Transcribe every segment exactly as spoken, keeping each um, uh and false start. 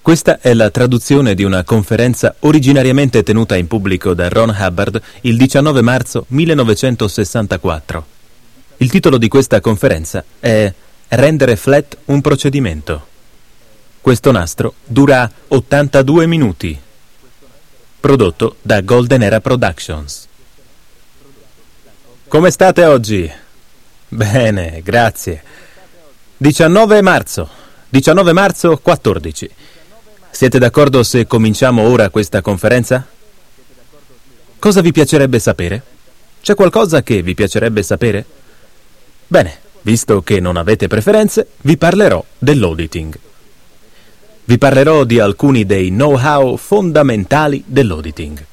Questa è la traduzione di una conferenza originariamente tenuta in pubblico da Ron Hubbard il diciannove marzo millenovecentosessantaquattro. Il titolo di questa conferenza è Rendere flat un procedimento. Questo nastro dura ottantadue minuti. Prodotto da Golden Era Productions. Come state oggi? Bene, grazie. diciannove marzo, diciannove marzo quattordici. Siete d'accordo se cominciamo ora questa conferenza? Cosa vi piacerebbe sapere? C'è qualcosa che vi piacerebbe sapere? Bene, visto che non avete preferenze, vi parlerò dell'auditing. Vi parlerò di alcuni dei know-how fondamentali dell'auditing.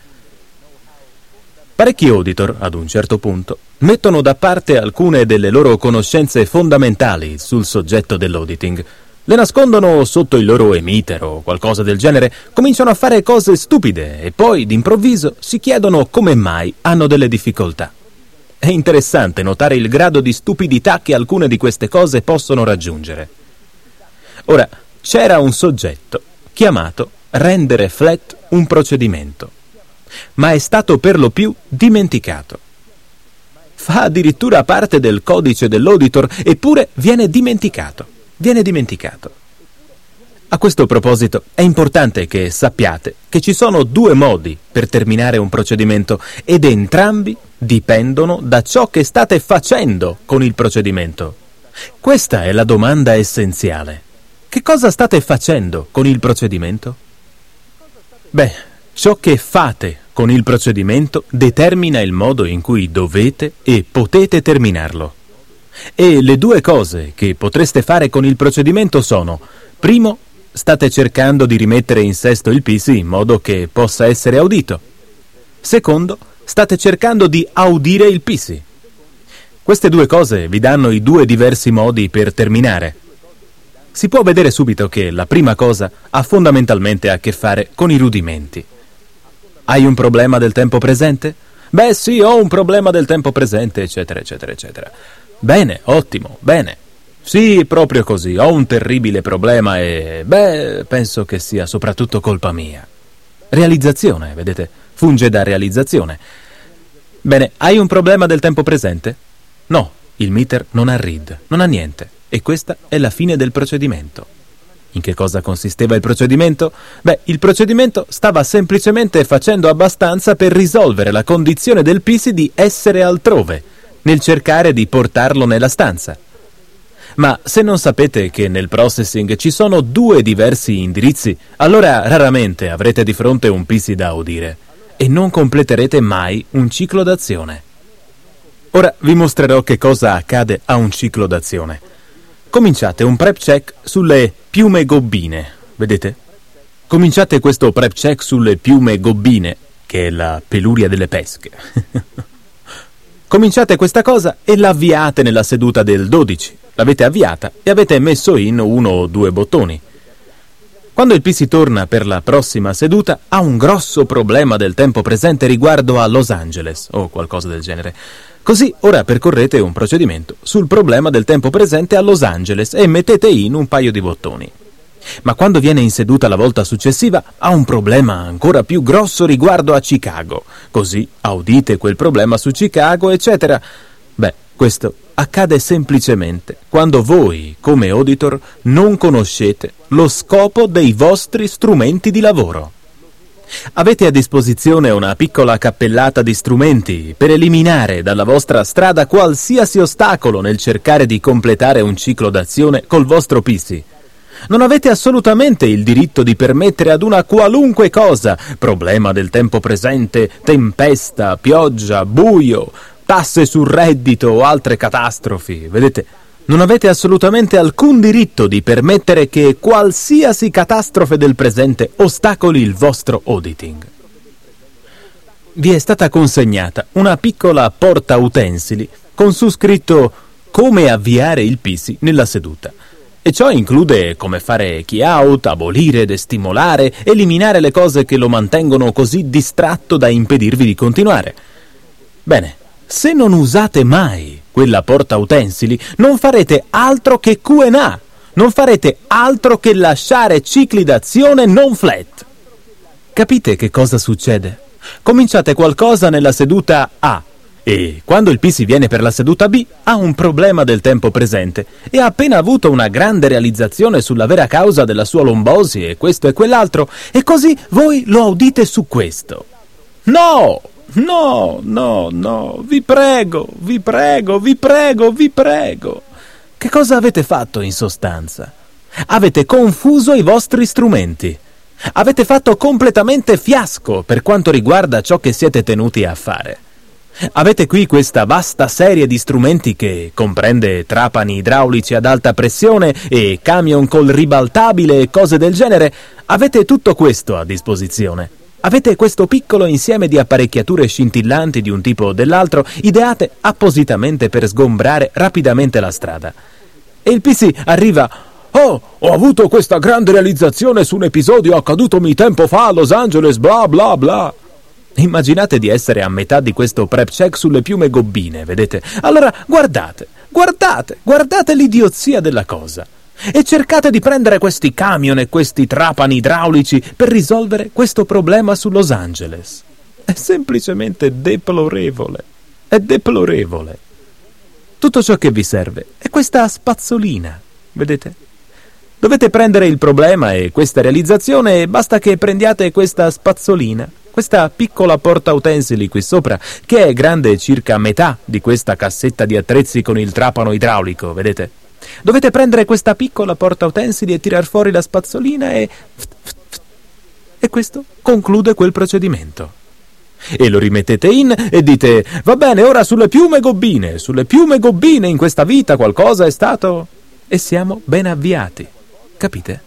Parecchi auditor, ad un certo punto, mettono da parte alcune delle loro conoscenze fondamentali sul soggetto dell'auditing. Le nascondono sotto il loro emitter o qualcosa del genere, cominciano a fare cose stupide e poi, d'improvviso, si chiedono come mai hanno delle difficoltà. È interessante notare il grado di stupidità che alcune di queste cose possono raggiungere. Ora, c'era un soggetto chiamato rendere flat un procedimento, ma è stato per lo più dimenticato. Fa addirittura parte del codice dell'auditor, eppure viene dimenticato. Viene dimenticato. A questo proposito è importante che sappiate che ci sono due modi per terminare un procedimento ed entrambi dipendono da ciò che state facendo con il procedimento. Questa è la domanda essenziale. Che cosa state facendo con il procedimento? Beh, ciò che fate con il procedimento determina il modo in cui dovete e potete terminarlo. E le due cose che potreste fare con il procedimento sono: primo, state cercando di rimettere in sesto il P C in modo che possa essere audito. Secondo, state cercando di audire il P C. Queste due cose vi danno i due diversi modi per terminare. Si può vedere subito che la prima cosa ha fondamentalmente a che fare con i rudimenti. Hai un problema del tempo presente? Beh sì, ho un problema del tempo presente, eccetera, eccetera, eccetera. Bene, ottimo, bene. Sì, proprio così, ho un terribile problema e, beh, penso che sia soprattutto colpa mia. Realizzazione, vedete, funge da realizzazione. Bene, hai un problema del tempo presente? No, il meter non ha read, non ha niente, e questa è la fine del procedimento. In che cosa consisteva il procedimento? Beh, il procedimento stava semplicemente facendo abbastanza per risolvere la condizione del P C di essere altrove, nel cercare di portarlo nella stanza. Ma se non sapete che nel processing ci sono due diversi indirizzi, allora raramente avrete di fronte un P C da audire e non completerete mai un ciclo d'azione. Ora vi mostrerò che cosa accade a un ciclo d'azione. Cominciate un prep check sulle piume gobbine, vedete? Cominciate questo prep check sulle piume gobbine, che è la peluria delle pesche. Cominciate questa cosa e la avviate nella seduta del dodici. L'avete avviata e avete messo in uno o due bottoni. Quando il P C torna per la prossima seduta, ha un grosso problema del tempo presente riguardo a Los Angeles, o qualcosa del genere. Così ora percorrete un procedimento sul problema del tempo presente a Los Angeles e mettete in un paio di bottoni. Ma quando viene in seduta la volta successiva ha un problema ancora più grosso riguardo a Chicago. Così audite quel problema su Chicago, eccetera. Beh, questo accade semplicemente quando voi, come auditor, non conoscete lo scopo dei vostri strumenti di lavoro. Avete a disposizione una piccola cappellata di strumenti per eliminare dalla vostra strada qualsiasi ostacolo nel cercare di completare un ciclo d'azione col vostro P C. Non avete assolutamente il diritto di permettere ad una qualunque cosa, problema del tempo presente, tempesta, pioggia, buio, tasse sul reddito o altre catastrofi, vedete? Non avete assolutamente alcun diritto di permettere che qualsiasi catastrofe del presente ostacoli il vostro auditing. Vi è stata consegnata una piccola porta utensili con su scritto come avviare il P C nella seduta. E ciò include come fare key out, abolire, destimolare, eliminare le cose che lo mantengono così distratto da impedirvi di continuare. Bene, se non usate mai quella porta utensili, non farete altro che Q and A, non farete altro che lasciare cicli d'azione non flat. Capite che cosa succede? Cominciate qualcosa nella seduta A e quando il P si viene per la seduta B ha un problema del tempo presente e ha appena avuto una grande realizzazione sulla vera causa della sua lombosi e questo e quell'altro, e così voi lo audite su questo. No! No, no, no, vi prego, vi prego, vi prego, vi prego. Che cosa avete fatto in sostanza? Avete confuso i vostri strumenti. Avete fatto completamente fiasco per quanto riguarda ciò che siete tenuti a fare. Avete qui questa vasta serie di strumenti che comprende trapani idraulici ad alta pressione e camion col ribaltabile e cose del genere. Avete tutto questo a disposizione. Avete questo piccolo insieme di apparecchiature scintillanti di un tipo o dell'altro, ideate appositamente per sgombrare rapidamente la strada. E il P C arriva: «Oh, ho avuto questa grande realizzazione su un episodio accadutomi tempo fa a Los Angeles, bla bla bla». Immaginate di essere a metà di questo prep check sulle piume gobbine, vedete? Allora guardate, guardate, guardate l'idiozia della cosa. E cercate di prendere questi camion e questi trapani idraulici per risolvere questo problema su Los Angeles. È semplicemente deplorevole. È deplorevole. Tutto ciò che vi serve è questa spazzolina, vedete? Dovete prendere il problema e questa realizzazione e basta che prendiate questa spazzolina, questa piccola portautensili qui sopra, che è grande circa metà di questa cassetta di attrezzi con il trapano idraulico, vedete? Dovete prendere questa piccola portautensili e tirar fuori la spazzolina e... e questo conclude quel procedimento. E lo rimettete in e dite: va bene, ora sulle piume gobbine, sulle piume gobbine in questa vita qualcosa è stato... E siamo ben avviati, capite?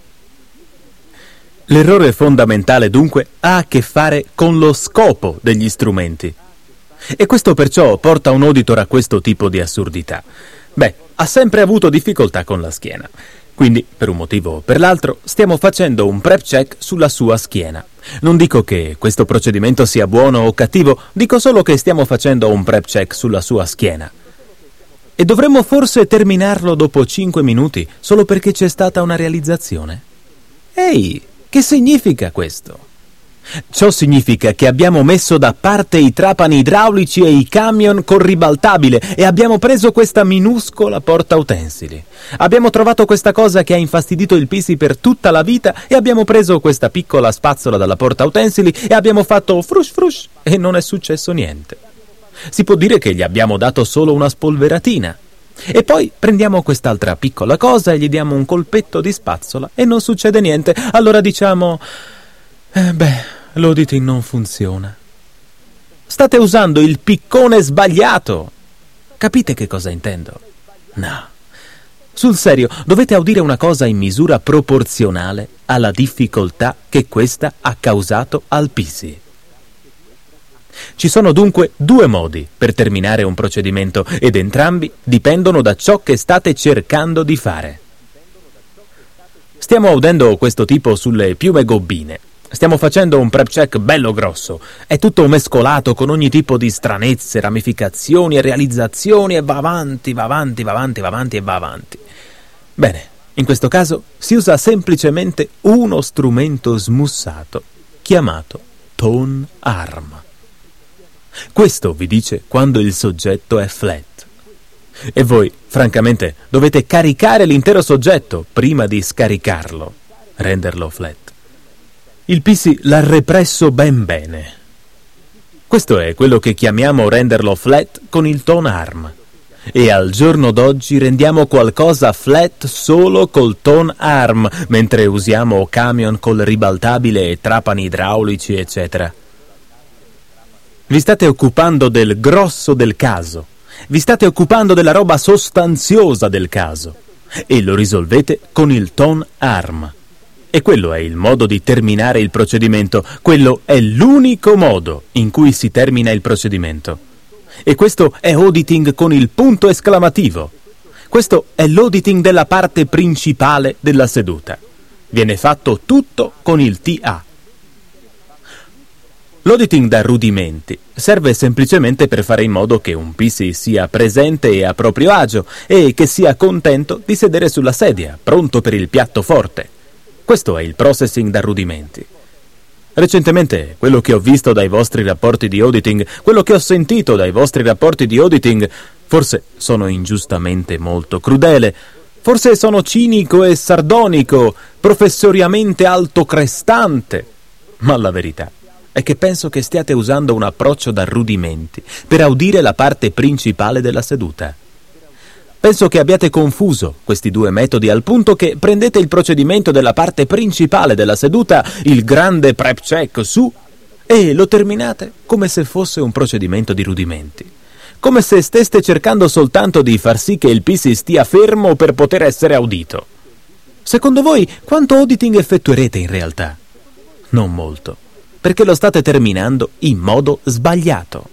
L'errore fondamentale dunque ha a che fare con lo scopo degli strumenti. E questo perciò porta un auditor a questo tipo di assurdità. Beh, ha sempre avuto difficoltà con la schiena. Quindi, per un motivo o per l'altro, stiamo facendo un prep check sulla sua schiena. Non dico che questo procedimento sia buono o cattivo, dico solo che stiamo facendo un prep check sulla sua schiena. E dovremmo forse terminarlo dopo cinque minuti, solo perché c'è stata una realizzazione? Ehi, che significa questo? Ciò significa che abbiamo messo da parte i trapani idraulici e i camion con ribaltabile e abbiamo preso questa minuscola portautensili. Abbiamo trovato questa cosa che ha infastidito il P C per tutta la vita e abbiamo preso questa piccola spazzola dalla portautensili e abbiamo fatto frush frush e non è successo niente. Si può dire che gli abbiamo dato solo una spolveratina. E poi prendiamo quest'altra piccola cosa e gli diamo un colpetto di spazzola e non succede niente. Allora diciamo... Eh beh, l'auditing non funziona. State usando il piccone sbagliato. Capite che cosa intendo? No. Sul serio, dovete audire una cosa in misura proporzionale alla difficoltà che questa ha causato al P C. Ci sono dunque due modi per terminare un procedimento ed entrambi dipendono da ciò che state cercando di fare. Stiamo audendo questo tipo sulle piume gobbine. Stiamo facendo un prep check bello grosso. È tutto mescolato con ogni tipo di stranezze, ramificazioni e realizzazioni e va avanti, va avanti, va avanti, va avanti e va avanti. Bene, in questo caso si usa semplicemente uno strumento smussato chiamato tone arm. Questo vi dice quando il soggetto è flat. E voi, francamente, dovete caricare l'intero soggetto prima di scaricarlo, renderlo flat. Il P C l'ha represso ben bene. Questo è quello che chiamiamo renderlo flat con il tone arm. E al giorno d'oggi rendiamo qualcosa flat solo col tone arm, mentre usiamo camion col ribaltabile e trapani idraulici, eccetera. Vi state occupando del grosso del caso, vi state occupando della roba sostanziosa del caso e lo risolvete con il tone arm. E quello è il modo di terminare il procedimento, quello è l'unico modo in cui si termina il procedimento. E questo è auditing con il punto esclamativo. Questo è l'auditing della parte principale della seduta. Viene fatto tutto con il T A. L'auditing da rudimenti serve semplicemente per fare in modo che un P C sia presente e a proprio agio e che sia contento di sedere sulla sedia, pronto per il piatto forte. Questo è il processing da rudimenti. Recentemente, quello che ho visto dai vostri rapporti di auditing, quello che ho sentito dai vostri rapporti di auditing, forse sono ingiustamente molto crudele, forse sono cinico e sardonico, professoriamente altocrestante, ma la verità è che penso che stiate usando un approccio da rudimenti per audire la parte principale della seduta. Penso che abbiate confuso questi due metodi al punto che prendete il procedimento della parte principale della seduta, il grande prep check su, e lo terminate come se fosse un procedimento di rudimenti. Come se steste cercando soltanto di far sì che il P C stia fermo per poter essere audito. Secondo voi, quanto auditing effettuerete in realtà? Non molto, perché lo state terminando in modo sbagliato.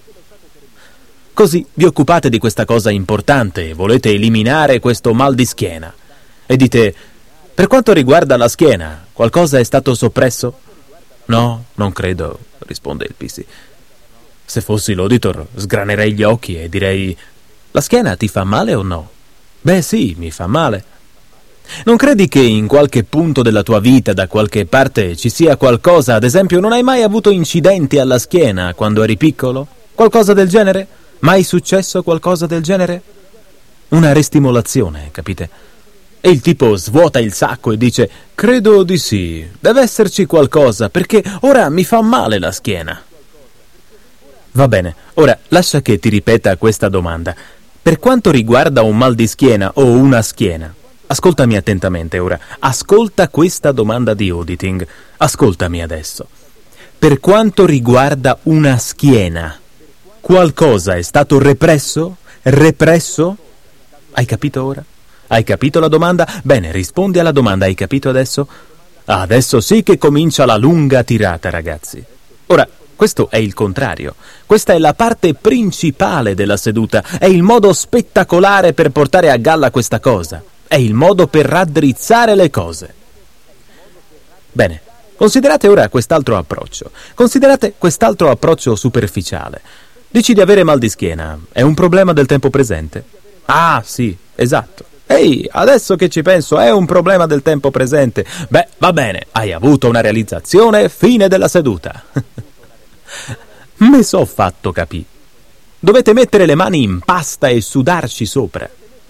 Così vi occupate di questa cosa importante e volete eliminare questo mal di schiena. E dite, per quanto riguarda la schiena, qualcosa è stato soppresso? No, non credo, risponde il P C. Se fossi l'auditor, sgranerei gli occhi e direi, la schiena ti fa male o no? Beh sì, mi fa male. Non credi che in qualche punto della tua vita, da qualche parte, ci sia qualcosa, ad esempio, non hai mai avuto incidenti alla schiena quando eri piccolo? Qualcosa del genere? Mai successo qualcosa del genere? Una ristimolazione, capite? E il tipo svuota il sacco e dice, credo di sì, deve esserci qualcosa, perché ora mi fa male la schiena. Va bene, ora lascia che ti ripeta questa domanda. Per quanto riguarda un mal di schiena o una schiena, ascoltami attentamente ora, ascolta questa domanda di auditing, ascoltami adesso. Per quanto riguarda una schiena, qualcosa è stato represso? Represso? Hai capito ora? Hai capito la domanda? Bene, rispondi alla domanda, hai capito adesso? Adesso sì che comincia la lunga tirata, ragazzi. Ora, questo è il contrario. Questa è la parte principale della seduta, è il modo spettacolare per portare a galla questa cosa, è il modo per raddrizzare le cose. Bene, considerate ora quest'altro approccio. Considerate quest'altro approccio superficiale. Dici di avere mal di schiena, è un problema del tempo presente? Ah, sì, esatto. Ehi, adesso che ci penso, è un problema del tempo presente. Beh, va bene, hai avuto una realizzazione, fine della seduta. Me so fatto capì. Dovete mettere le mani in pasta e sudarci sopra.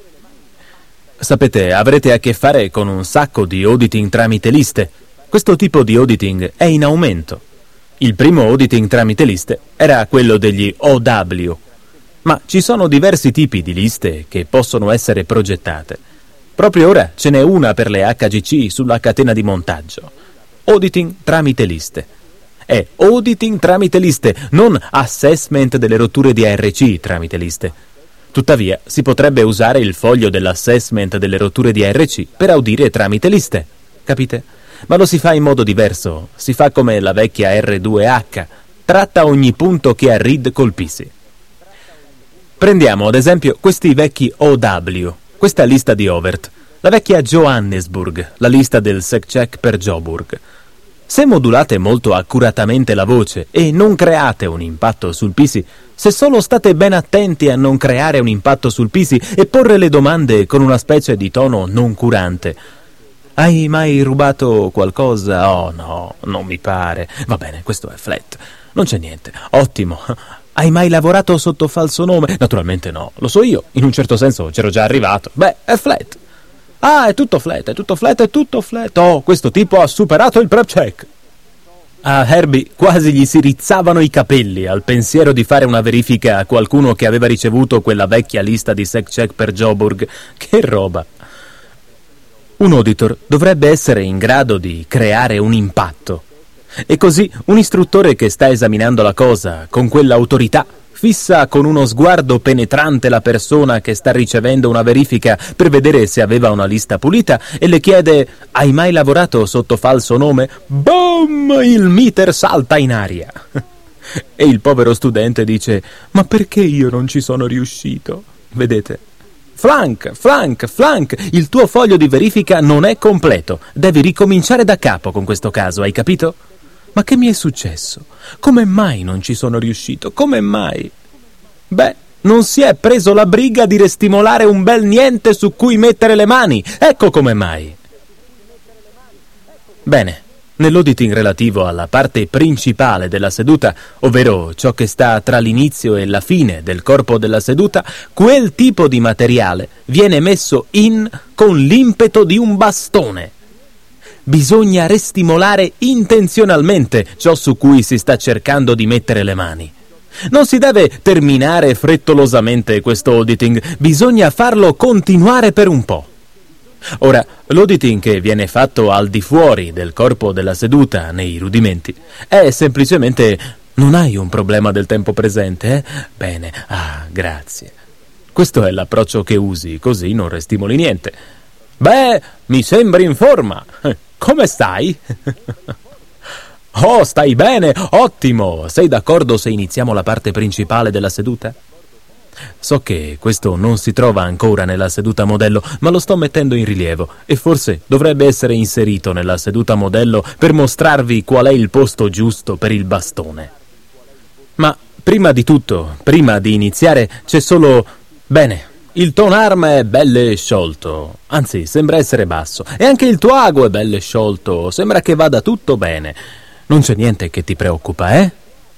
Sapete, avrete a che fare con un sacco di auditing tramite liste. Questo tipo di auditing è in aumento. Il primo auditing tramite liste era quello degli O W, ma ci sono diversi tipi di liste che possono essere progettate. Proprio ora ce n'è una per le H G C sulla catena di montaggio. Auditing tramite liste. È auditing tramite liste, non assessment delle rotture di A R C tramite liste. Tuttavia, si potrebbe usare il foglio dell'assessment delle rotture di A R C per audire tramite liste, capite? Ma lo si fa in modo diverso, si fa come la vecchia R due H, tratta ogni punto che ha read col P C. Prendiamo ad esempio questi vecchi O W, questa lista di Overt, la vecchia Johannesburg, la lista del SecCheck per Joburg. Se modulate molto accuratamente la voce e non create un impatto sul P C, se solo state ben attenti a non creare un impatto sul P C e porre le domande con una specie di tono non curante. Hai mai rubato qualcosa? Oh no, non mi pare. Va bene, questo è flat. Non c'è niente. Ottimo. Hai mai lavorato sotto falso nome? Naturalmente no, lo so io. In un certo senso c'ero già arrivato. Beh, è flat. Ah, è tutto flat, è tutto flat, è tutto flat. Oh, questo tipo ha superato il prep check. A Herbie quasi gli si rizzavano i capelli al pensiero di fare una verifica a qualcuno che aveva ricevuto quella vecchia lista di SecCheck per Joburg. Che roba! Un auditor dovrebbe essere in grado di creare un impatto. E così un istruttore che sta esaminando la cosa con quell'autorità fissa con uno sguardo penetrante la persona che sta ricevendo una verifica per vedere se aveva una lista pulita e le chiede: hai mai lavorato sotto falso nome? Boom! Il meter salta in aria. E il povero studente dice: ma perché io non ci sono riuscito? Vedete? Flank, flank, flank, il tuo foglio di verifica non è completo. Devi ricominciare da capo con questo caso, hai capito? Ma che mi è successo? Come mai non ci sono riuscito? Come mai? Beh, non si è preso la briga di ristimolare un bel niente su cui mettere le mani. Ecco come mai. Bene, nell'auditing relativo alla parte principale della seduta, ovvero ciò che sta tra l'inizio e la fine del corpo della seduta, quel tipo di materiale viene messo in con l'impeto di un bastone. Bisogna ristimolare intenzionalmente ciò su cui si sta cercando di mettere le mani. Non si deve terminare frettolosamente questo auditing, bisogna farlo continuare per un po'. Ora, l'auditing che viene fatto al di fuori del corpo della seduta, nei rudimenti, è semplicemente: non hai un problema del tempo presente, eh? Bene, ah, grazie. Questo è l'approccio che usi, così non ristimoli niente. Beh, mi sembri in forma. Come stai? Oh, stai bene? Ottimo! Sei d'accordo se iniziamo la parte principale della seduta? So che questo non si trova ancora nella seduta modello, ma lo sto mettendo in rilievo e forse dovrebbe essere inserito nella seduta modello per mostrarvi qual è il posto giusto per il bastone. Ma prima di tutto, prima di iniziare, c'è solo... Bene, il tone arm è belle sciolto, anzi sembra essere basso, e anche il tuo ago è belle sciolto, sembra che vada tutto bene. Non c'è niente che ti preoccupa, eh?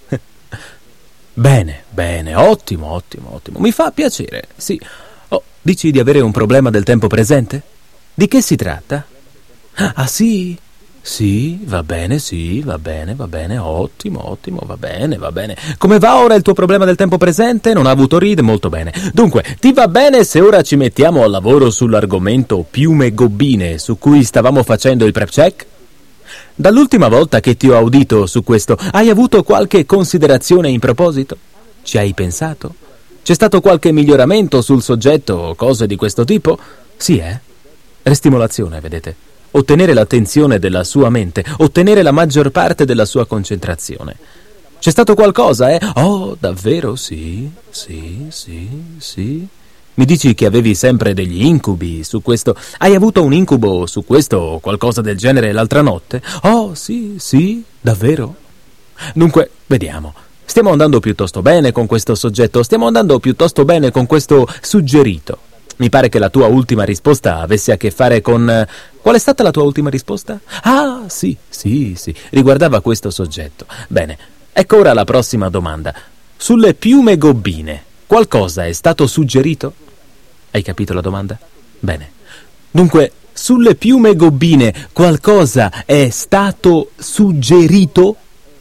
Bene, bene, ottimo, ottimo, ottimo. Mi fa piacere, sì. Oh, dici di avere un problema del tempo presente? Di che si tratta? Ah, sì? Sì, va bene, sì, va bene, va bene, ottimo, ottimo, va bene, va bene. Come va ora il tuo problema del tempo presente? Non ha avuto ride? Molto bene. Dunque, ti va bene se ora ci mettiamo al lavoro sull'argomento piume gobbine su cui stavamo facendo il prep check? Dall'ultima volta che ti ho audito su questo, hai avuto qualche considerazione in proposito? Ci hai pensato? C'è stato qualche miglioramento sul soggetto o cose di questo tipo? Sì, eh? Ristimolazione, vedete? Ottenere l'attenzione della sua mente, ottenere la maggior parte della sua concentrazione. C'è stato qualcosa, eh? Oh, davvero? Sì, sì, sì, sì. Mi dici che avevi sempre degli incubi su questo. Hai avuto un incubo su questo o qualcosa del genere l'altra notte? Oh, sì, sì, davvero? Dunque, vediamo. Stiamo andando piuttosto bene con questo soggetto, stiamo andando piuttosto bene con questo suggerito. Mi pare che la tua ultima risposta avesse a che fare con... Qual è stata la tua ultima risposta? Ah, sì, sì, sì, riguardava questo soggetto. Bene, ecco ora la prossima domanda. Sulle piume gobbine, qualcosa è stato suggerito? Hai capito la domanda? Bene. Dunque, sulle piume gobbine qualcosa è stato suggerito?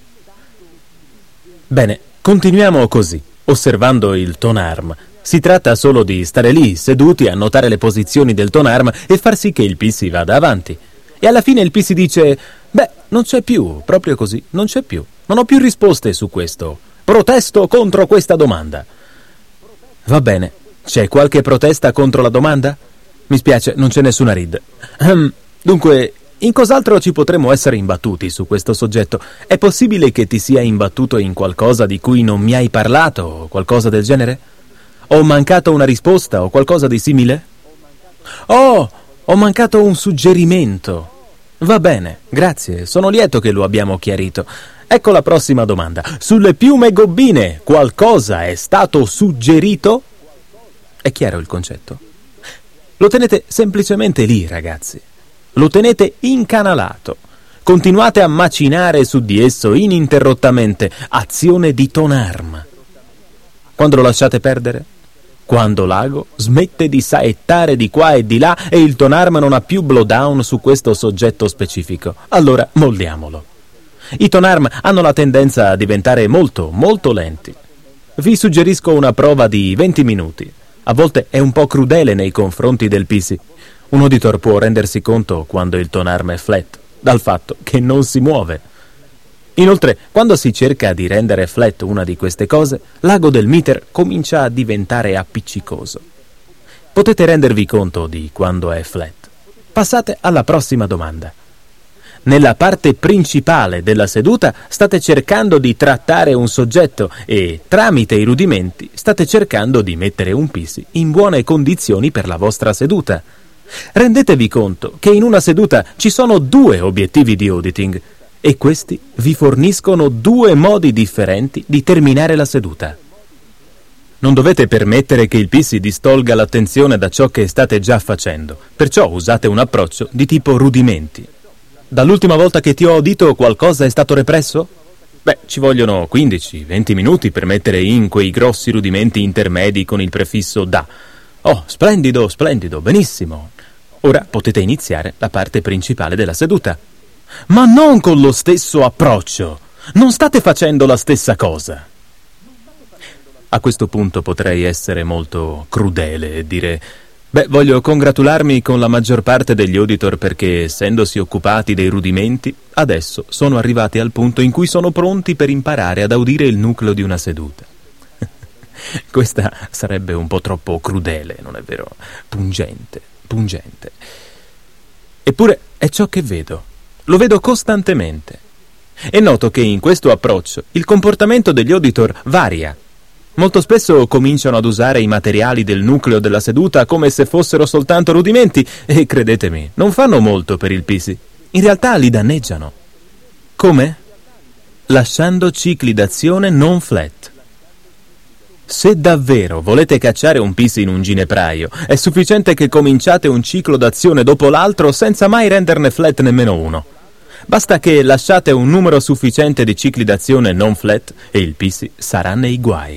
Bene, continuiamo così, osservando il tone arm. Si tratta solo di stare lì, seduti, a notare le posizioni del tone arm e far sì che il P si vada avanti. E alla fine il P si dice: beh, non c'è più, proprio così, non c'è più. Non ho più risposte su questo. Protesto contro questa domanda. Va bene. C'è qualche protesta contro la domanda? Mi spiace, non c'è nessuna rid. Dunque, in cos'altro ci potremmo essere imbattuti su questo soggetto? È possibile che ti sia imbattuto in qualcosa di cui non mi hai parlato o qualcosa del genere? Ho mancato una risposta o qualcosa di simile? Oh, ho mancato un suggerimento. Va bene, grazie, sono lieto che lo abbiamo chiarito. Ecco la prossima domanda. Sulle piume gobbine qualcosa è stato suggerito? È chiaro il concetto? Lo tenete semplicemente lì, ragazzi. Lo tenete incanalato. Continuate a macinare su di esso ininterrottamente. Azione di tone arm. Quando lo lasciate perdere? Quando l'ago smette di saettare di qua e di là e il tone arm non ha più blowdown su questo soggetto specifico. Allora molliamolo. I tone arm hanno la tendenza a diventare molto, molto lenti. Vi suggerisco una prova di venti minuti. A volte è un po' crudele nei confronti del P C. Un auditor può rendersi conto quando il tone arm è flat, dal fatto che non si muove. Inoltre, quando si cerca di rendere flat una di queste cose, l'ago del meter comincia a diventare appiccicoso. Potete rendervi conto di quando è flat. Passate alla prossima domanda. Nella parte principale della seduta state cercando di trattare un soggetto e, tramite i rudimenti, state cercando di mettere un P C in buone condizioni per la vostra seduta. Rendetevi conto che in una seduta ci sono due obiettivi di auditing. e questi vi forniscono due modi differenti di terminare la seduta. Non dovete permettere che il P C distolga l'attenzione da ciò che state già facendo, perciò usate un approccio di tipo rudimenti. Dall'ultima volta che ti ho udito qualcosa è stato represso? Beh, ci vogliono quindici venti minuti per mettere in quei grossi rudimenti intermedi con il prefisso da. Oh, splendido, splendido, benissimo. Ora potete iniziare la parte principale della seduta. Ma non con lo stesso approccio. Non state facendo la stessa cosa. A questo punto potrei essere molto crudele e dire: beh, voglio congratularmi con la maggior parte degli auditor perché, essendosi occupati dei rudimenti, adesso sono arrivati al punto in cui sono pronti per imparare ad udire il nucleo di una seduta. Questa sarebbe un po' troppo crudele, non è vero? Pungente, pungente. Eppure è ciò che vedo. Lo vedo costantemente. E noto che in questo approccio il comportamento degli auditor varia. Molto spesso cominciano ad usare i materiali del nucleo della seduta come se fossero soltanto rudimenti e, credetemi, non fanno molto per il P C. In realtà li danneggiano. Come? Lasciando cicli d'azione non flat. Se davvero volete cacciare un P C in un ginepraio, è sufficiente che cominciate un ciclo d'azione dopo l'altro senza mai renderne flat nemmeno uno. Basta che lasciate un numero sufficiente di cicli d'azione non flat e il P C sarà nei guai.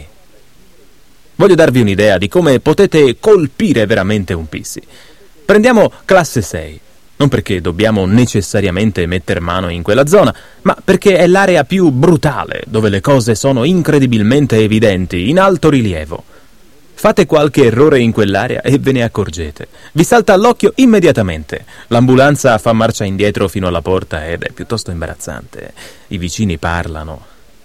Voglio darvi un'idea di come potete colpire veramente un P C. Prendiamo classe sei, non perché dobbiamo necessariamente metter mano in quella zona, ma perché è l'area più brutale, dove le cose sono incredibilmente evidenti, in alto rilievo. Fate qualche errore in quell'area e ve ne accorgete. Vi salta all'occhio immediatamente. L'ambulanza fa marcia indietro fino alla porta ed è piuttosto imbarazzante. I vicini parlano.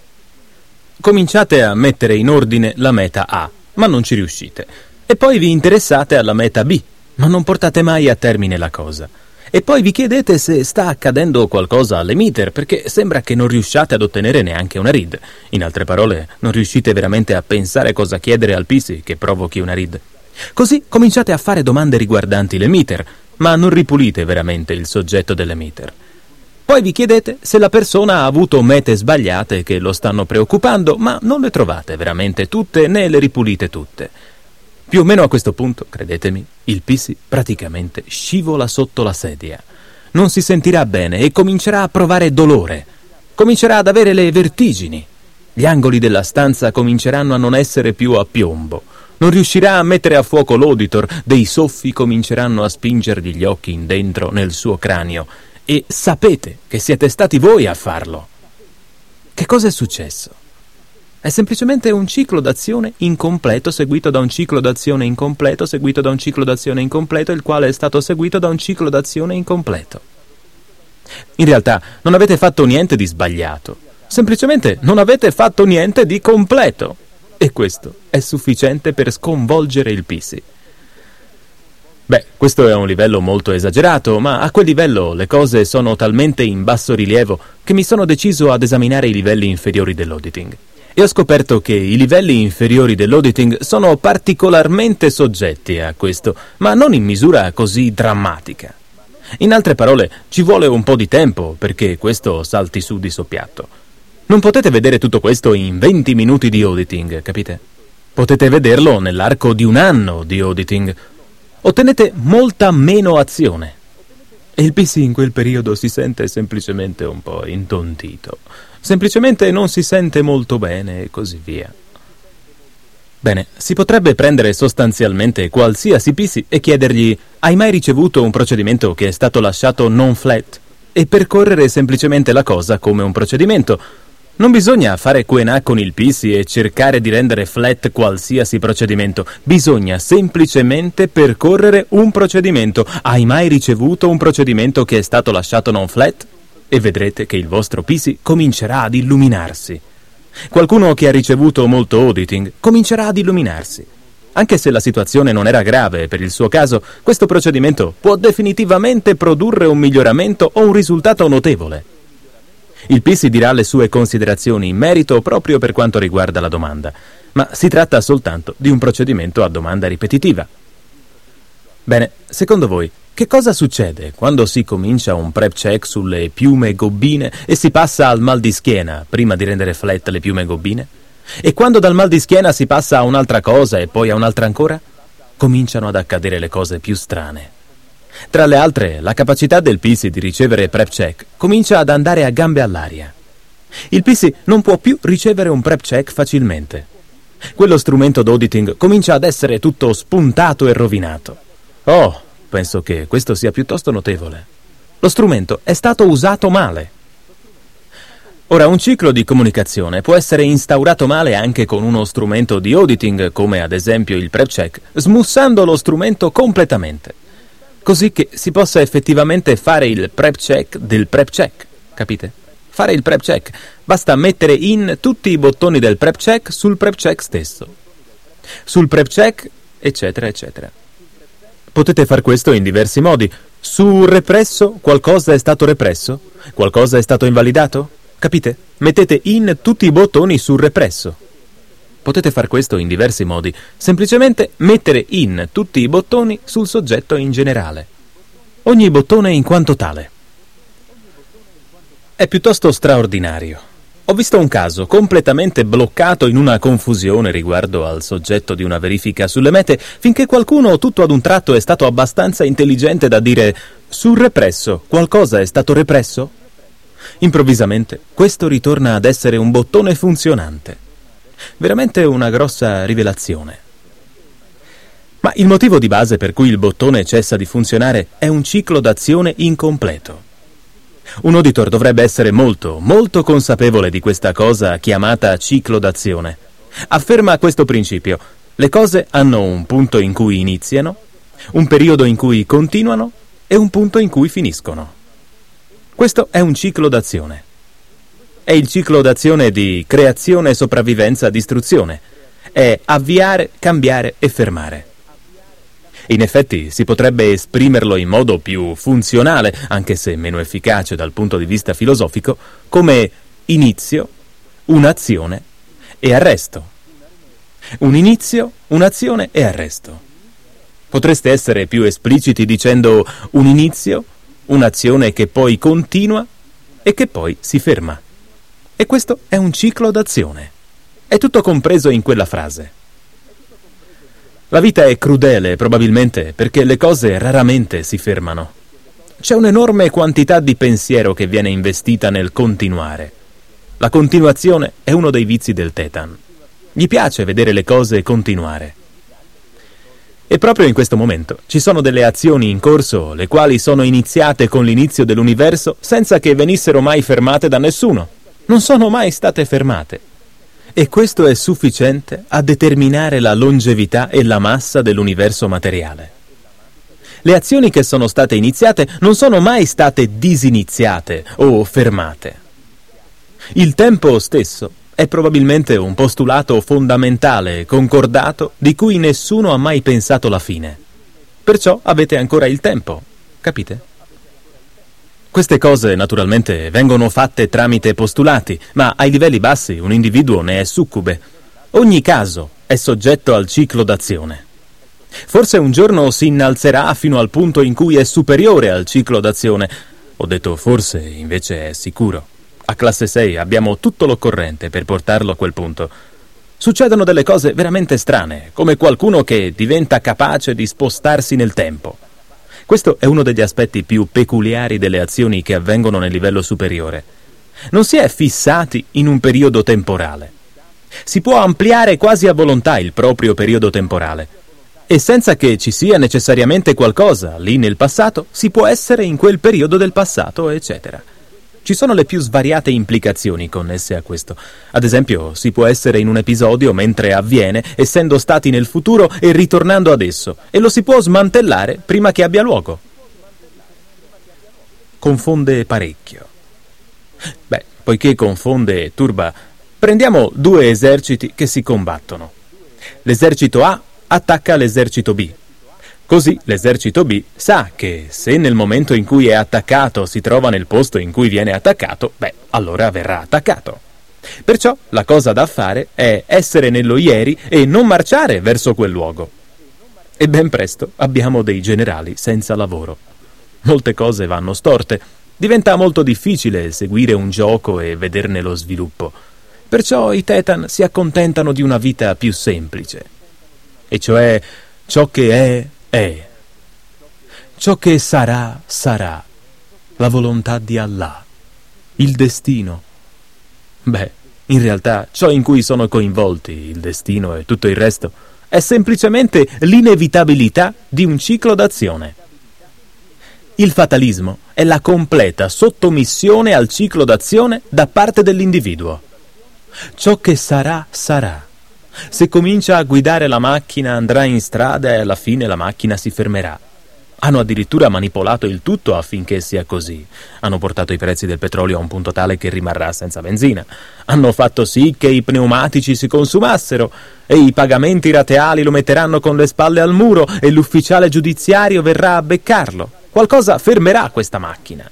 Cominciate a mettere in ordine la meta A, ma non ci riuscite. E poi vi interessate alla meta B, ma non portate mai a termine la cosa. E poi vi chiedete se sta accadendo qualcosa all'emitter, perché sembra che non riusciate ad ottenere neanche una read. In altre parole, non riuscite veramente a pensare cosa chiedere al P C che provochi una read. Così cominciate a fare domande riguardanti l'emitter, ma non ripulite veramente il soggetto dell'emitter. Poi vi chiedete se la persona ha avuto mete sbagliate che lo stanno preoccupando, ma non le trovate veramente tutte né le ripulite tutte. Più o meno a questo punto, credetemi, il P C praticamente scivola sotto la sedia. Non si sentirà bene e comincerà a provare dolore. Comincerà ad avere le vertigini. Gli angoli della stanza cominceranno a non essere più a piombo. Non riuscirà a mettere a fuoco l'auditor, dei soffi cominceranno a spingergli gli occhi in dentro nel suo cranio. E sapete che siete stati voi a farlo. Che cosa è successo? È semplicemente un ciclo d'azione incompleto seguito da un ciclo d'azione incompleto seguito da un ciclo d'azione incompleto, il quale è stato seguito da un ciclo d'azione incompleto. In realtà non avete fatto niente di sbagliato, semplicemente non avete fatto niente di completo. E questo è sufficiente per sconvolgere il P C. Beh, questo è un livello molto esagerato, ma a quel livello le cose sono talmente in basso rilievo che mi sono deciso ad esaminare i livelli inferiori dell'auditing. E ho scoperto che i livelli inferiori dell'auditing sono particolarmente soggetti a questo, ma non in misura così drammatica. In altre parole, ci vuole un po' di tempo perché questo salti su di soppiatto. Non potete vedere tutto questo in venti minuti di auditing, capite? Potete vederlo nell'arco di un anno di auditing. Ottenete molta meno azione. E il P C in quel periodo si sente semplicemente un po' intontito. Semplicemente non si sente molto bene e così via. Bene, si potrebbe prendere sostanzialmente qualsiasi P C e chiedergli: hai mai ricevuto un procedimento che è stato lasciato non flat? E percorrere semplicemente la cosa come un procedimento. Non bisogna fare Q and A con il P C e cercare di rendere flat qualsiasi procedimento. Bisogna semplicemente percorrere un procedimento. Hai mai ricevuto un procedimento che è stato lasciato non flat? E vedrete che il vostro P C comincerà ad illuminarsi. Qualcuno che ha ricevuto molto auditing comincerà ad illuminarsi. Anche se la situazione non era grave per il suo caso, questo procedimento può definitivamente produrre un miglioramento o un risultato notevole. Il P C dirà le sue considerazioni in merito proprio per quanto riguarda la domanda, ma si tratta soltanto di un procedimento a domanda ripetitiva. Bene, secondo voi, Che cosa succede quando si comincia un prep check sulle piume gobbine e si passa al mal di schiena prima di rendere flat le piume gobbine? E quando dal mal di schiena si passa a un'altra cosa e poi a un'altra ancora? Cominciano ad accadere le cose più strane. Tra le altre, la capacità del P C di ricevere prep check comincia ad andare a gambe all'aria. Il P C non può più ricevere un prep check facilmente. Quello strumento d'auditing comincia ad essere tutto spuntato e rovinato. Oh, penso che questo sia piuttosto notevole. Lo strumento è stato usato male. Ora, un ciclo di comunicazione può essere instaurato male anche con uno strumento di auditing, come ad esempio il prep check, smussando lo strumento completamente, così che si possa effettivamente fare il prep check del prep check, capite? Fare il prep check, basta mettere in tutti i bottoni del prep check sul prep check stesso, sul prep check, eccetera, eccetera. Potete far questo in diversi modi. Su represso, qualcosa è stato represso? Qualcosa è stato invalidato? Capite? Mettete in tutti i bottoni sul represso. Potete far questo in diversi modi. Semplicemente mettere in tutti i bottoni sul soggetto in generale. Ogni bottone in quanto tale. È piuttosto straordinario. Ho visto un caso completamente bloccato in una confusione riguardo al soggetto di una verifica sulle mete, finché qualcuno tutto ad un tratto è stato abbastanza intelligente da dire «Sul represso, qualcosa è stato represso?» Improvvisamente, questo ritorna ad essere un bottone funzionante. Veramente una grossa rivelazione. Ma il motivo di base per cui il bottone cessa di funzionare è un ciclo d'azione incompleto. Un auditor dovrebbe essere molto, molto consapevole di questa cosa chiamata ciclo d'azione. Afferma questo principio: le cose hanno un punto in cui iniziano, un periodo in cui continuano e un punto in cui finiscono. Questo è un ciclo d'azione. È il ciclo d'azione di creazione, sopravvivenza, distruzione. È avviare, cambiare e fermare. In effetti si potrebbe esprimerlo in modo più funzionale, anche se meno efficace dal punto di vista filosofico, come inizio, un'azione e arresto. Un inizio, un'azione e arresto. Potreste essere più espliciti dicendo un inizio, un'azione che poi continua e che poi si ferma. E questo è un ciclo d'azione. È tutto compreso in quella frase. La vita è crudele, probabilmente, perché le cose raramente si fermano. C'è un'enorme quantità di pensiero che viene investita nel continuare. La continuazione è uno dei vizi del Tetan. Gli piace vedere le cose continuare. E proprio in questo momento ci sono delle azioni in corso, le quali sono iniziate con l'inizio dell'universo senza che venissero mai fermate da nessuno. Non sono mai state fermate. E questo è sufficiente a determinare la longevità e la massa dell'universo materiale. Le azioni che sono state iniziate non sono mai state disiniziate o fermate. Il tempo stesso è probabilmente un postulato fondamentale, concordato, di cui nessuno ha mai pensato la fine. Perciò avete ancora il tempo, capite? Queste cose naturalmente vengono fatte tramite postulati, ma ai livelli bassi un individuo ne è succube. Ogni caso è soggetto al ciclo d'azione. Forse un giorno si innalzerà fino al punto in cui è superiore al ciclo d'azione. Ho detto forse, invece è sicuro. A classe sei abbiamo tutto l'occorrente per portarlo a quel punto. Succedono delle cose veramente strane, come qualcuno che diventa capace di spostarsi nel tempo. Questo è uno degli aspetti più peculiari delle azioni che avvengono nel livello superiore. Non si è fissati in un periodo temporale. Si può ampliare quasi a volontà il proprio periodo temporale. E senza che ci sia necessariamente qualcosa lì nel passato, si può essere in quel periodo del passato, eccetera. Ci sono le più svariate implicazioni connesse a questo. Ad esempio, si può essere in un episodio mentre avviene, essendo stati nel futuro e ritornando ad esso, e lo si può smantellare prima che abbia luogo. Confonde parecchio. Beh, poiché confonde e turba, prendiamo due eserciti che si combattono. L'esercito A attacca l'esercito B. Così l'esercito B sa che se nel momento in cui è attaccato si trova nel posto in cui viene attaccato, beh, allora verrà attaccato. Perciò la cosa da fare è essere nello ieri e non marciare verso quel luogo. e ben presto abbiamo dei generali senza lavoro. Molte cose vanno storte, diventa molto difficile seguire un gioco e vederne lo sviluppo. Perciò i Tetan si accontentano di una vita più semplice, e cioè ciò che è, è. Ciò che sarà, sarà. La volontà di Allah, il destino. Beh, in realtà ciò in cui sono coinvolti, il destino e tutto il resto, è semplicemente l'inevitabilità di un ciclo d'azione. Il fatalismo è la completa sottomissione al ciclo d'azione da parte dell'individuo. Ciò che sarà, sarà. Se comincia a guidare la macchina andrà in strada e alla fine la macchina si fermerà. Hanno addirittura manipolato il tutto affinché sia così. Hanno portato i prezzi del petrolio a un punto tale che rimarrà senza benzina. Hanno fatto sì che i pneumatici si consumassero e i pagamenti rateali lo metteranno con le spalle al muro e l'ufficiale giudiziario verrà a beccarlo. Qualcosa fermerà questa macchina.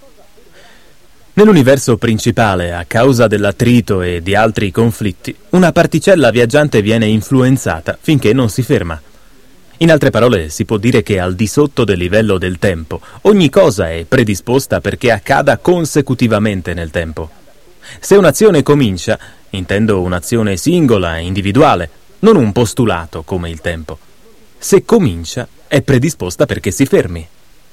Nell'universo principale, a causa dell'attrito e di altri conflitti, una particella viaggiante viene influenzata finché non si ferma. In altre parole, si può dire che al di sotto del livello del tempo, ogni cosa è predisposta perché accada consecutivamente nel tempo. Se un'azione comincia, intendo un'azione singola e individuale, non un postulato come il tempo. Se comincia, è predisposta perché si fermi.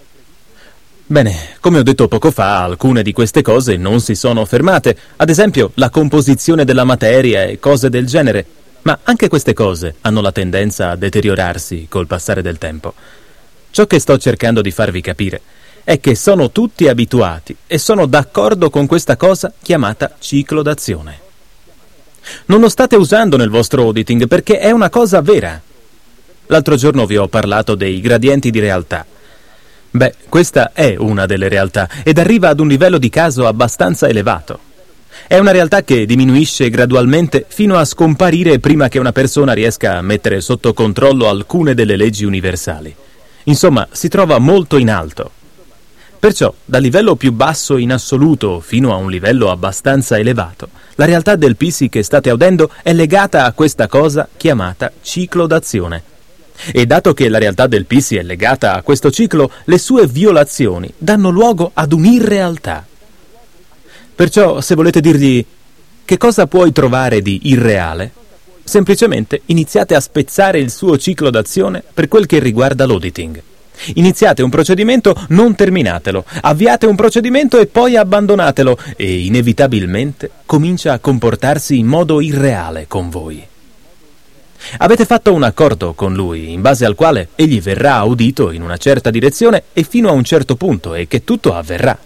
Bene, come ho detto poco fa, alcune di queste cose non si sono fermate, ad esempio la composizione della materia e cose del genere. Ma anche queste cose hanno la tendenza a deteriorarsi col passare del tempo. Ciò che sto cercando di farvi capire è che sono tutti abituati e sono d'accordo con questa cosa chiamata ciclo d'azione. Non lo state usando nel vostro auditing perché è una cosa vera. L'altro giorno vi ho parlato dei gradienti di realtà. Beh, questa è una delle realtà ed arriva ad un livello di caso abbastanza elevato. È una realtà che diminuisce gradualmente fino a scomparire prima che una persona riesca a mettere sotto controllo alcune delle leggi universali. Insomma, si trova molto in alto. Perciò, dal livello più basso in assoluto fino a un livello abbastanza elevato, la realtà del P S I che state udendo è legata a questa cosa chiamata ciclo d'azione. E dato che la realtà del P S I è legata a questo ciclo, le sue violazioni danno luogo ad un'irrealtà. Perciò, se volete dirgli che cosa puoi trovare di irreale, semplicemente iniziate a spezzare il suo ciclo d'azione per quel che riguarda l'auditing. Iniziate un procedimento, non terminatelo. Avviate un procedimento e poi abbandonatelo e inevitabilmente comincia a comportarsi in modo irreale con voi. Avete fatto un accordo con lui in base al quale egli verrà udito in una certa direzione e fino a un certo punto e che tutto avverrà.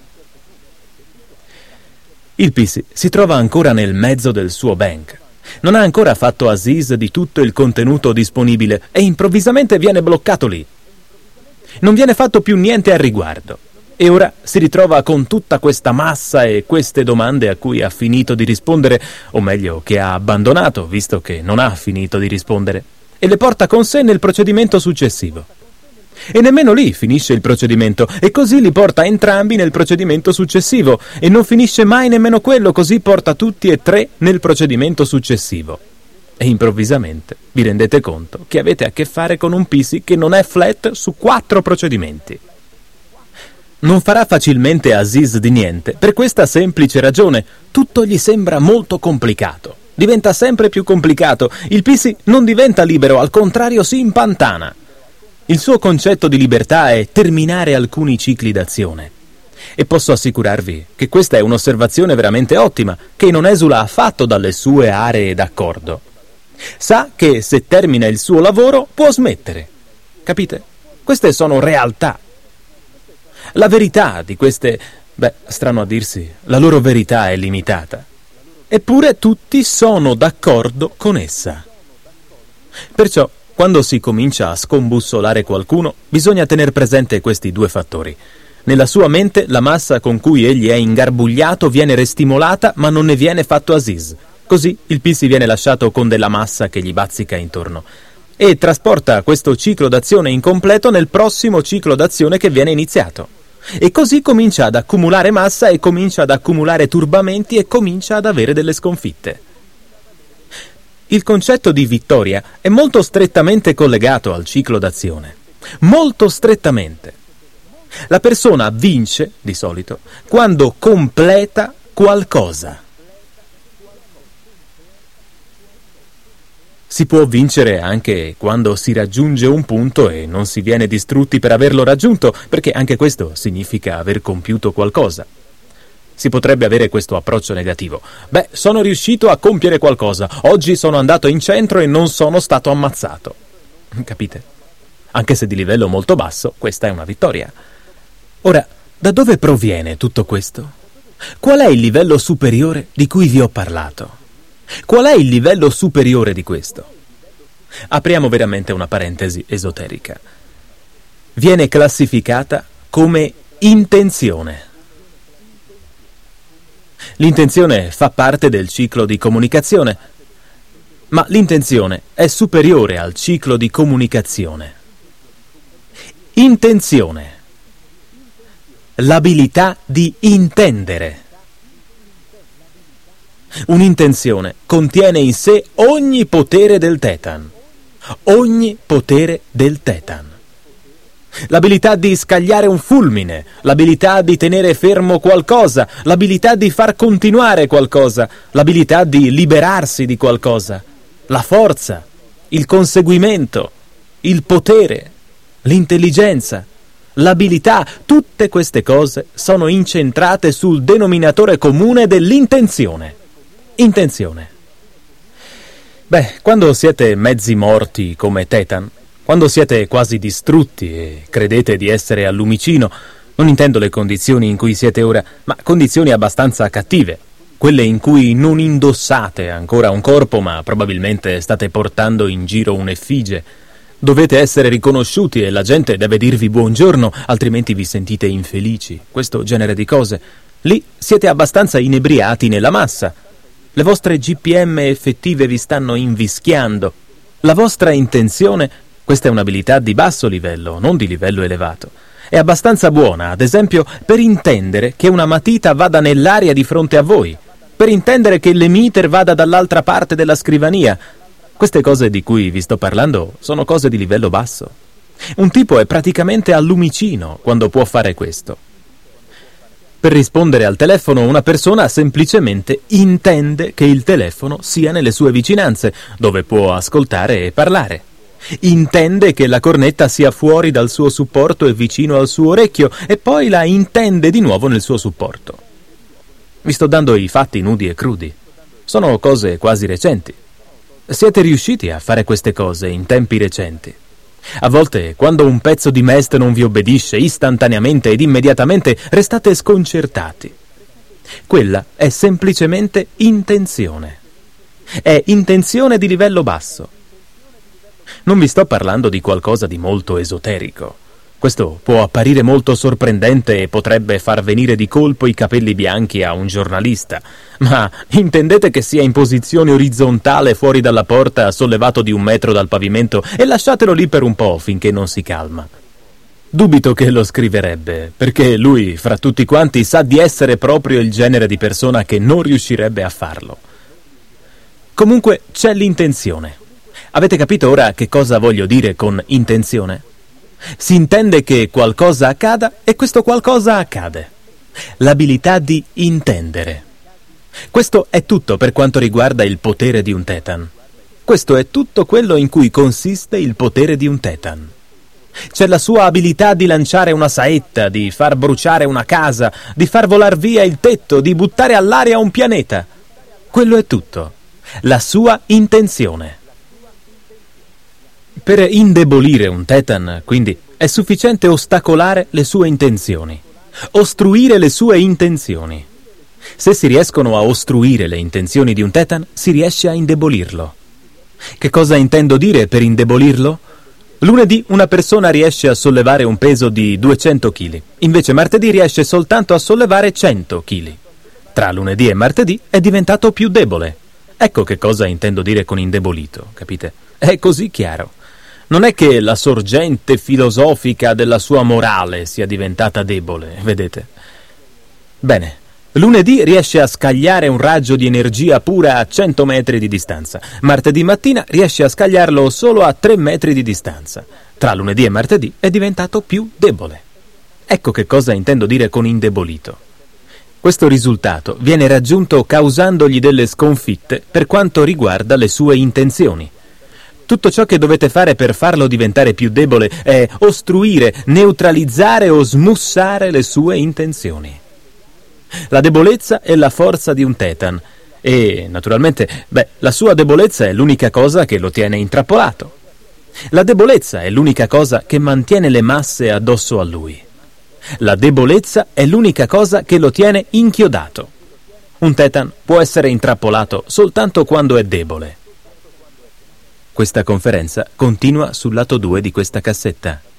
Il P S I si trova ancora nel mezzo del suo bank. Non ha ancora fatto Aziz di tutto il contenuto disponibile e improvvisamente viene bloccato lì. Non viene fatto più niente al riguardo. E ora si ritrova con tutta questa massa e queste domande a cui ha finito di rispondere, o meglio, che ha abbandonato, visto che non ha finito di rispondere, e le porta con sé nel procedimento successivo. E nemmeno lì finisce il procedimento, e così li porta entrambi nel procedimento successivo, e non finisce mai nemmeno quello, così porta tutti e tre nel procedimento successivo. E improvvisamente vi rendete conto che avete a che fare con un P S I che non è flat su quattro procedimenti. Non farà facilmente Aziz di niente, per questa semplice ragione: tutto gli sembra molto complicato. Diventa sempre più complicato, il P S I non diventa libero, al contrario si impantana. Il suo concetto di libertà è terminare alcuni cicli d'azione. E posso assicurarvi che questa è un'osservazione veramente ottima, che non esula affatto dalle sue aree d'accordo. Sa che se termina il suo lavoro può smettere. Capite? Queste sono realtà. La verità di queste, beh, strano a dirsi, la loro verità è limitata. Eppure tutti sono d'accordo con essa. Perciò, quando si comincia a scombussolare qualcuno, bisogna tener presente questi due fattori. Nella sua mente la massa con cui egli è ingarbugliato viene restimolata, ma non ne viene fatto Aziz. Così il P S I viene lasciato con della massa che gli bazzica intorno e trasporta questo ciclo d'azione incompleto nel prossimo ciclo d'azione che viene iniziato. E così comincia ad accumulare massa e comincia ad accumulare turbamenti e comincia ad avere delle sconfitte. il concetto di vittoria è molto strettamente collegato al ciclo d'azione. Molto strettamente. La persona vince, di solito, quando completa qualcosa. Si può vincere anche quando si raggiunge un punto e non si viene distrutti per averlo raggiunto, perché anche questo significa aver compiuto qualcosa. Si potrebbe avere questo approccio negativo. Beh, sono riuscito a compiere qualcosa. Oggi sono andato in centro e non sono stato ammazzato. Capite? Anche se di livello molto basso, questa è una vittoria. Ora, da dove proviene tutto questo? Qual è il livello superiore di cui vi ho parlato? Qual è il livello superiore di questo? Apriamo veramente una parentesi esoterica. Viene classificata come intenzione. L'intenzione fa parte del ciclo di comunicazione, ma l'intenzione è superiore al ciclo di comunicazione. Intenzione. L'abilità di intendere. Un'intenzione contiene in sé ogni potere del Tetan. Ogni potere del Tetan. L'abilità di scagliare un fulmine, l'abilità di tenere fermo qualcosa, l'abilità di far continuare qualcosa, l'abilità di liberarsi di qualcosa, la forza, il conseguimento, il potere, l'intelligenza, l'abilità, tutte queste cose sono incentrate sul denominatore comune dell'intenzione. Intenzione. Beh, quando siete mezzi morti come Tetan, quando siete quasi distrutti e credete di essere al lumicino, non intendo le condizioni in cui siete ora, ma condizioni abbastanza cattive, quelle in cui non indossate ancora un corpo, ma probabilmente state portando in giro un'effigie. Dovete essere riconosciuti e la gente deve dirvi buongiorno, altrimenti vi sentite infelici, questo genere di cose. Lì siete abbastanza inebriati nella massa. Le vostre G P M effettive vi stanno invischiando. La vostra intenzione, questa è un'abilità di basso livello, non di livello elevato, è abbastanza buona, ad esempio, per intendere che una matita vada nell'aria di fronte a voi, per intendere che l'emiter vada dall'altra parte della scrivania. Queste cose di cui vi sto parlando sono cose di livello basso. Un tipo è praticamente al lumicino quando può fare questo. Per rispondere al telefono una persona semplicemente intende che il telefono sia nelle sue vicinanze, dove può ascoltare e parlare. Intende che la cornetta sia fuori dal suo supporto e vicino al suo orecchio, e poi la intende di nuovo nel suo supporto. Vi sto dando i fatti nudi e crudi. Sono cose quasi recenti. Siete riusciti a fare queste cose in tempi recenti. A volte, quando un pezzo di mest non vi obbedisce istantaneamente ed immediatamente, restate sconcertati. Quella è semplicemente intenzione. È intenzione di livello basso. Non vi sto parlando di qualcosa di molto esoterico. Questo può apparire molto sorprendente e potrebbe far venire di colpo i capelli bianchi a un giornalista, ma intendete che sia in posizione orizzontale fuori dalla porta, sollevato di un metro dal pavimento, e lasciatelo lì per un po' finché non si calma. Dubito che lo scriverebbe, perché lui, fra tutti quanti, sa di essere proprio il genere di persona che non riuscirebbe a farlo. Comunque c'è l'intenzione. Avete capito ora che cosa voglio dire con intenzione? Si intende che qualcosa accada e questo qualcosa accade. L'abilità di intendere. Questo è tutto per quanto riguarda il potere di un Tetan. Questo è tutto quello in cui consiste il potere di un Tetan. C'è la sua abilità di lanciare una saetta, di far bruciare una casa, di far volar via il tetto, di buttare all'aria un pianeta. Quello è tutto. La sua intenzione. Per indebolire un Tetan, quindi, è sufficiente ostacolare le sue intenzioni, ostruire le sue intenzioni. Se si riescono a ostruire le intenzioni di un Tetan, si riesce a indebolirlo. Che cosa intendo dire per indebolirlo? Lunedì una persona riesce a sollevare un peso di duecento chili, invece martedì riesce soltanto a sollevare cento chili. Tra lunedì e martedì è diventato più debole. Ecco che cosa intendo dire con indebolito, capite? È così chiaro. Non è che la sorgente filosofica della sua morale sia diventata debole, vedete? Bene, Lunedì riesce a scagliare un raggio di energia pura a cento metri di distanza. Martedì mattina riesce a scagliarlo solo a tre metri di distanza. Tra lunedì e martedì è diventato più debole. Ecco che cosa intendo dire con indebolito. Questo risultato viene raggiunto causandogli delle sconfitte per quanto riguarda le sue intenzioni. Tutto ciò che dovete fare per farlo diventare più debole è ostruire, neutralizzare o smussare le sue intenzioni. La debolezza è la forza di un tetan e, naturalmente, beh, la sua debolezza è l'unica cosa che lo tiene intrappolato. La debolezza è l'unica cosa che mantiene le masse addosso a lui. La debolezza è l'unica cosa che lo tiene inchiodato. Un tetan può essere intrappolato soltanto quando è debole. Questa conferenza continua sul lato due di questa cassetta.